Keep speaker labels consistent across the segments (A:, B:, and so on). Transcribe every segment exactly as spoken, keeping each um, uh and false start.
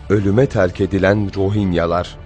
A: Ölüme terk edilen Rohingyalar.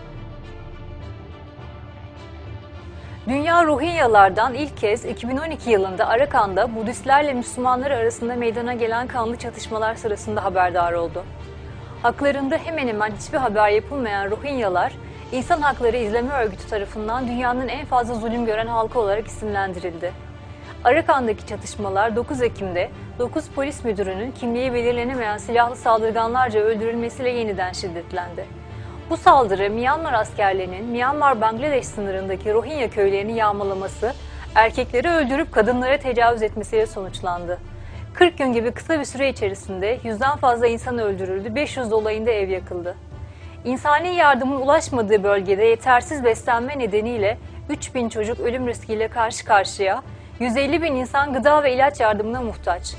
B: Dünya Rohingyalardan ilk kez iki bin on iki yılında Arakan'da Budistlerle Müslümanlar arasında meydana gelen kanlı çatışmalar sırasında haberdar oldu. Haklarında hemen hemen hiçbir haber yapılmayan Rohingyalar, İnsan Hakları İzleme Örgütü tarafından dünyanın en fazla zulüm gören halkı olarak isimlendirildi. Arakan'daki çatışmalar dokuz Ekim'de dokuz polis müdürünün kimliği belirlenemeyen silahlı saldırganlarca öldürülmesiyle yeniden şiddetlendi. Bu saldırı Myanmar askerlerinin Myanmar-Bangladeş sınırındaki Rohingya köylerini yağmalaması, erkekleri öldürüp kadınlara tecavüz etmesiyle sonuçlandı. kırk gün gibi kısa bir süre içerisinde yüzden fazla insan öldürüldü, beş yüz dolayında ev yakıldı. İnsani yardımın ulaşmadığı bölgede yetersiz beslenme nedeniyle üç bin çocuk ölüm riskiyle karşı karşıya, yüz elli bin insan gıda ve ilaç yardımına muhtaç.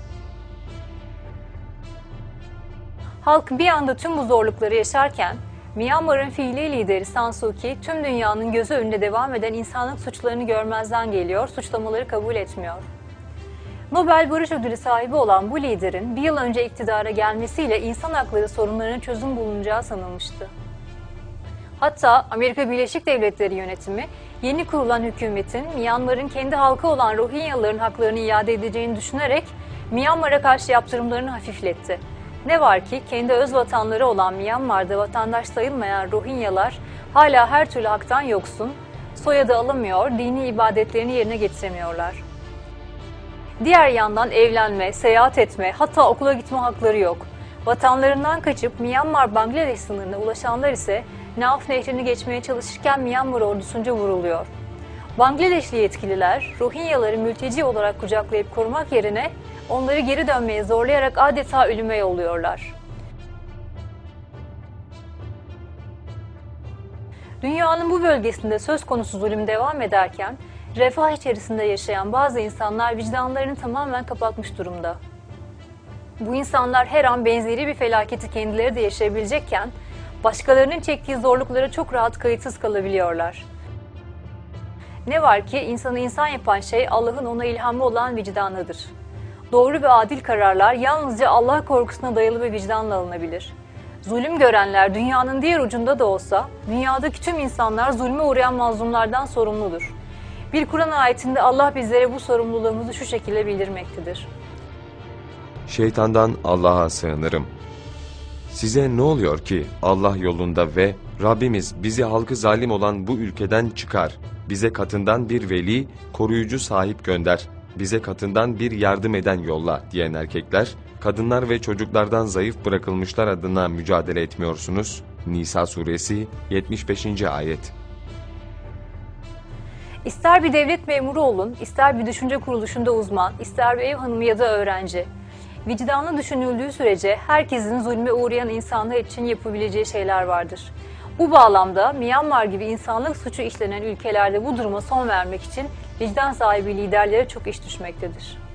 B: Halk bir anda tüm bu zorlukları yaşarken, Myanmar'ın fiili lideri San Suu Kyi, tüm dünyanın gözü önünde devam eden insanlık suçlarını görmezden geliyor, suçlamaları kabul etmiyor. Nobel Barış Ödülü sahibi olan bu liderin bir yıl önce iktidara gelmesiyle insan hakları sorunlarına çözüm bulunacağı sanılmıştı. Hatta Amerika Birleşik Devletleri yönetimi, yeni kurulan hükümetin Myanmar'ın kendi halkı olan Rohingyaların haklarını iade edeceğini düşünerek Myanmar'a karşı yaptırımlarını hafifletti. Ne var ki kendi öz vatanları olan Myanmar'da vatandaş sayılmayan Rohingyalar hala her türlü haktan yoksun, soyadı alamıyor, dini ibadetlerini yerine getiremiyorlar. Diğer yandan evlenme, seyahat etme, hatta okula gitme hakları yok. Vatanlarından kaçıp Myanmar-Bangladeş sınırına ulaşanlar ise Nauf Nehri'ni geçmeye çalışırken Myanmar ordusunca vuruluyor. Bangladeşli yetkililer Rohingyaları mülteci olarak kucaklayıp korumak yerine onları geri dönmeye zorlayarak adeta ölüme yolluyorlar. Dünyanın bu bölgesinde söz konusu zulüm devam ederken, refah içerisinde yaşayan bazı insanlar vicdanlarını tamamen kapatmış durumda. Bu insanlar her an benzeri bir felaketi kendileri de yaşayabilecekken, başkalarının çektiği zorluklara çok rahat kayıtsız kalabiliyorlar. Ne var ki insanı insan yapan şey Allah'ın ona ilhamı olan vicdanıdır. Doğru ve adil kararlar yalnızca Allah korkusuna dayalı bir vicdanla alınabilir. Zulüm görenler dünyanın diğer ucunda da olsa, dünyadaki tüm insanlar zulme uğrayan mazlumlardan sorumludur. Bir Kur'an ayetinde Allah bizlere bu sorumluluğumuzu şu şekilde bildirmektedir.
A: Şeytandan Allah'a sığınırım. Size ne oluyor ki Allah yolunda ve Rabbimiz bizi halkı zalim olan bu ülkeden çıkar, bize katından bir veli, koruyucu sahip gönder, bize katından bir yardım eden yolla diyen erkekler, kadınlar ve çocuklardan zayıf bırakılmışlar adına mücadele etmiyorsunuz. Nisa suresi yetmiş beşinci ayet.
B: İster bir devlet memuru olun, ister bir düşünce kuruluşunda uzman, ister bir ev hanımı ya da öğrenci. Vicdanlı düşünüldüğü sürece herkesin zulme uğrayan insanlar için yapabileceği şeyler vardır. Bu bağlamda Myanmar gibi insanlık suçu işlenen ülkelerde bu duruma son vermek için vicdan sahibi liderlere çok iş düşmektedir.